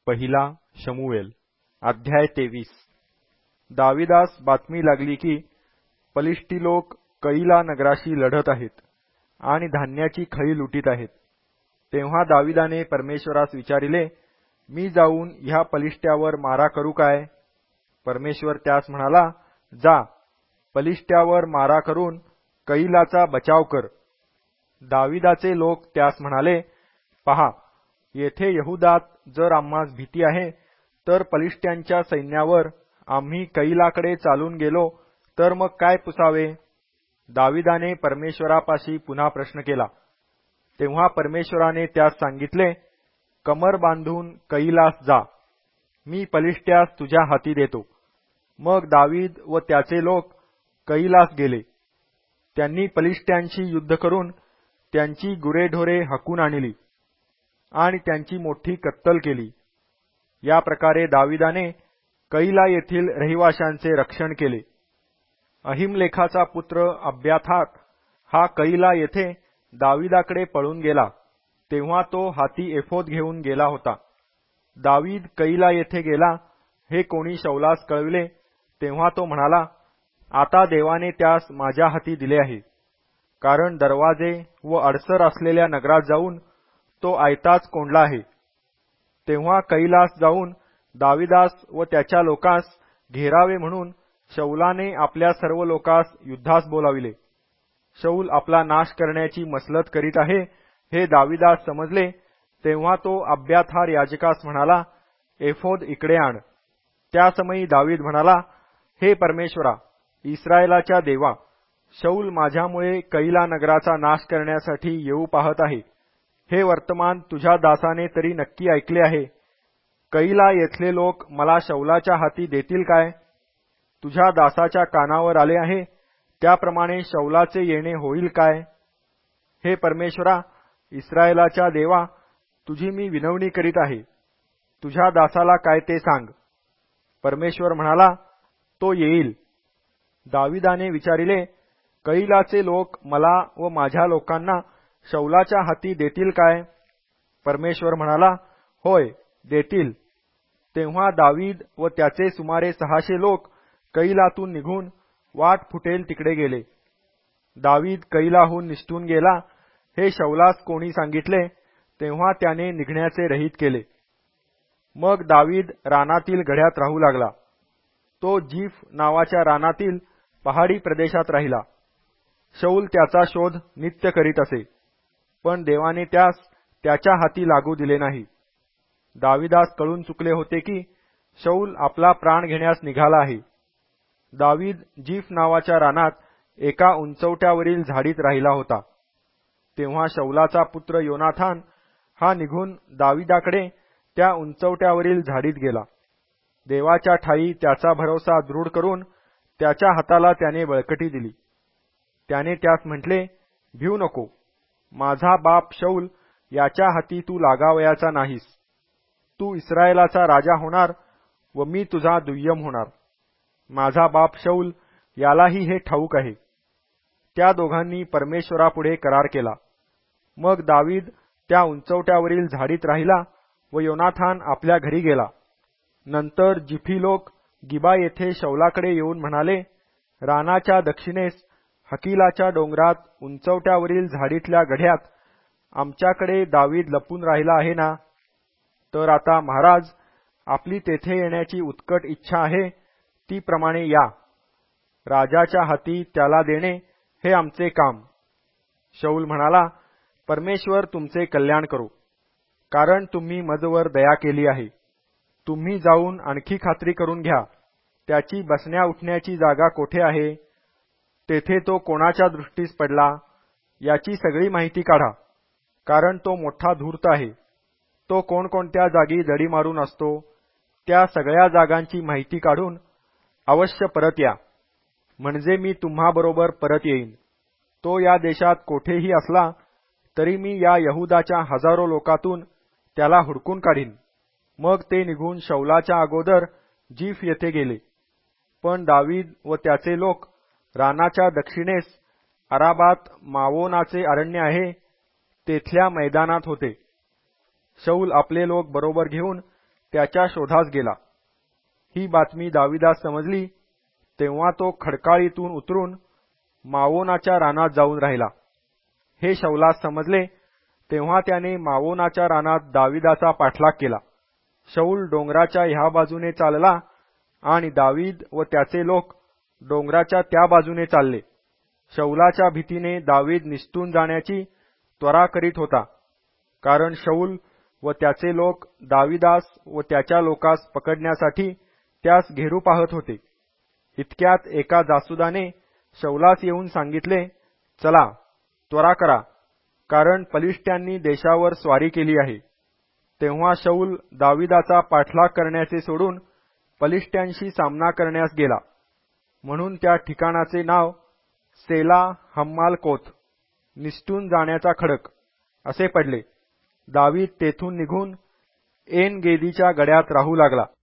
पहिला शमूएल अध्याय 23। दाविदास बातमी लागली की पलिष्टी लोक कईला नगराशी लढत आहेत आणि धान्याची खळी लुटीत आहेत। तेव्हा दाविदाने परमेश्वरास विचारिले, मी जाऊन ह्या पलिष्ट्यावर मारा करू काय? परमेश्वर त्यास म्हणाला, जा, पलिष्ट्यावर मारा करून कईलाचा बचाव कर। दाविदाचे लोक त्यास म्हणाले, पहा, येथे यहुदात जर आम्हास भीती आहे, तर पलिष्ट्यांच्या सैन्यावर आम्ही कईलाकडे चालून गेलो तर मग काय पुसावे? दाविदाने परमेश्वरापाशी पुन्हा प्रश्न केला। तेव्हा परमेश्वराने त्यास सांगितले, कमर बांधून कईलास जा, मी पलिष्ट्यास तुझ्या हाती देतो। मग दावीद व त्याचे लोक कईलास गेले। त्यांनी पलिष्ट्यांशी युद्ध करून त्यांची गुरेढोरे हाकून आणली आणि त्यांची मोठी कत्तल केली। या प्रकारे दाविदाने कईला येथील रहिवाशांचे रक्षण केले। अहिमलेखाचा पुत्र अब्याथार हा कईला येथे दाविदाकडे पळून गेला, तेव्हा तो हाती एफोद घेऊन गेला होता। दावीद कईला येथे गेला हे कोणी शाऊलास कळविले, तेव्हा तो म्हणाला, आता देवाने त्यास माझ्या हाती दिले आहे, कारण दरवाजे व अडसर असलेल्या नगरात जाऊन तो आयताच कोंडला आहे। तेव्हा कैलास जाऊन दाविदास व त्याच्या लोकांस घेरावे म्हणून शाऊलाने आपल्या सर्व लोकांस युद्धास बोलाविले। शाऊल आपला नाश करण्याची मसलत करीत आहे हे दाविदास समजले, तेव्हा तो अब्याथार याजकास म्हणाला, एफोद इकडे आण। त्या समयी दावीद म्हणाला, हे परमेश्वरा, इस्रायेलाच्या देवा, शाऊल माझ्यामुळे कईला नगराचा नाश करण्यासाठी येऊ पाहत आहे। हे वर्तमान तुझ्या दासाने तरी नक्की ऐकले आहे। कईला येथले लोक मला शाऊलाच्या हाती देतील काय? तुझ्या दासाच्या कानावर आले आहे, त्याप्रमाणे शाऊलाचे येणे होईल काय? हे परमेश्वरा, इस्रायेलाच्या देवा, तुझी मी विनवणी करीत आहे, तुझ्या दासाला काय ते सांग। परमेश्वर म्हणाला, तो येईल। दाविदाने विचारिले, कईलाचे लोक मला व माझ्या लोकांना शाऊलाच्या हाती देतील काय? परमेश्वर म्हणाला, होय, देतील। तेव्हा दावीद व त्याचे सुमारे 600 लोक कईलातून निघून वाट फुटेल तिकडे गेले। दावीद कईलाहून निसटून गेला हे शाऊलास कोणी सांगितले, तेव्हा त्याने निघण्याचे रहित केले। मग दावीद रानातील गड्यात राहू लागला। तो जीफ नावाच्या रानातील पहाडी प्रदेशात राहिला। शाऊल त्याचा शोध नित्य करीत असे, पण देवाने त्यास त्याच्या हाती लागू दिले नाही। दाविदास कळून चुकले होते की शाऊल आपला प्राण घेण्यास निघाला आहे। दावीद जीफ नावाच्या रानात एका उंचवट्यावरील झाडीत राहिला होता। तेव्हा शाऊलाचा पुत्र योनाथान हा निघून दाविदाकडे त्या उंचवट्यावरील झाडीत गेला। देवाच्या ठायी त्याचा भरोसा दृढ करून त्याच्या हाताला त्याने बळकटी दिली। त्याने त्यास म्हटले, भिऊ नको, माझा बाप शाऊल याच्या हाती तू लागावयाचा नाहीस। तू इस्रायेलाचा राजा होणार व मी तुझा दुय्यम होणार। माझा बाप शाऊल यालाही हे ठाऊक आहे। त्या दोघांनी परमेश्वरापुढे करार केला। मग दावीद त्या उंचवट्यावरील झाडीत राहिला व योनाथान आपल्या घरी गेला। नंतर जिफी लोक गिबा येथे शाऊलाकडे येऊन म्हणाले, रानाच्या दक्षिणेस हकीलाच्या डोंगरात उंचवट्यावरील झाडीतल्या गढ्यात आमच्याकडे दावीद लपून राहिला आहे ना? तर आता महाराज, आपली तेथे येण्याची उत्कट इच्छा आहे, ती प्रमाणे या। राजाच्या हाती त्याला देणे हे आमचे काम। शाऊल म्हणाला, परमेश्वर तुमचे कल्याण करो, कारण तुम्ही मजवर दया केली आहे। तुम्ही जाऊन आणखी खात्री करून घ्या, त्याची बसण्या उठण्याची जागा कोठे आहे, तेथे तो कोणाच्या दृष्टीस पडला, याची सगळी माहिती काढा, कारण तो मोठा धूर्त आहे। तो कोणकोणत्या जागी दडी मारून असतो, त्या सगळ्या जागांची माहिती काढून अवश्य परत या, म्हणजे मी तुम्हाबरोबर परत येईन। तो या देशात कोठेही असला तरी मी या यहुदाच्या हजारो लोकातून त्याला हुडकून काढीन। मग ते निघून शाऊलाच्या अगोदर जीफ येथे गेले। पण दावीद व त्याचे लोक रानाच्या दक्षिणेस अराबात मावोनाचे अरण्य आहे, तेथल्या मैदानात होते। शाऊल आपले लोक बरोबर घेऊन त्याच्या शोधास गेला. ही बातमी दाविदास समजली तेव्हा तो खडकाळीतून उतरून मावोनाच्या रानात जाऊन राहिला. हे शाऊलास समजले तेव्हा त्याने मावोनाच्या रानात दाविदाचा पाठलाग केला. शाऊल डोंगराच्या ह्या बाजूने चालला आणि दावीद व त्याचे लोक डोंगराच्या त्या बाजूने चालले. शाऊलाच्या भीतीने दावीद निसटून जाण्याची त्वरा करीत होता, कारण शाऊल व त्याचे लोक दाविदास व त्याच्या लोकास पकडण्यासाठी त्यास घेरू पाहत होते. इतक्यात एका जासुदाने शाऊलास येऊन सांगितले, चला त्वरा करा, कारण फलिष्त्यांनी देशावर स्वारी केली आहे. तेव्हा शाऊल दाविदाचा पाठलाग करण्याचे सोडून फलिष्त्यांशी सामना करण्यास गेला. म्हणून त्या ठिकाणाचे नाव सेला हम्मालकोत, निसटून जाण्याचा खडक, असे पडले. दावीद तेथून निघून एन गेदीच्या गड्यात राहू लागला.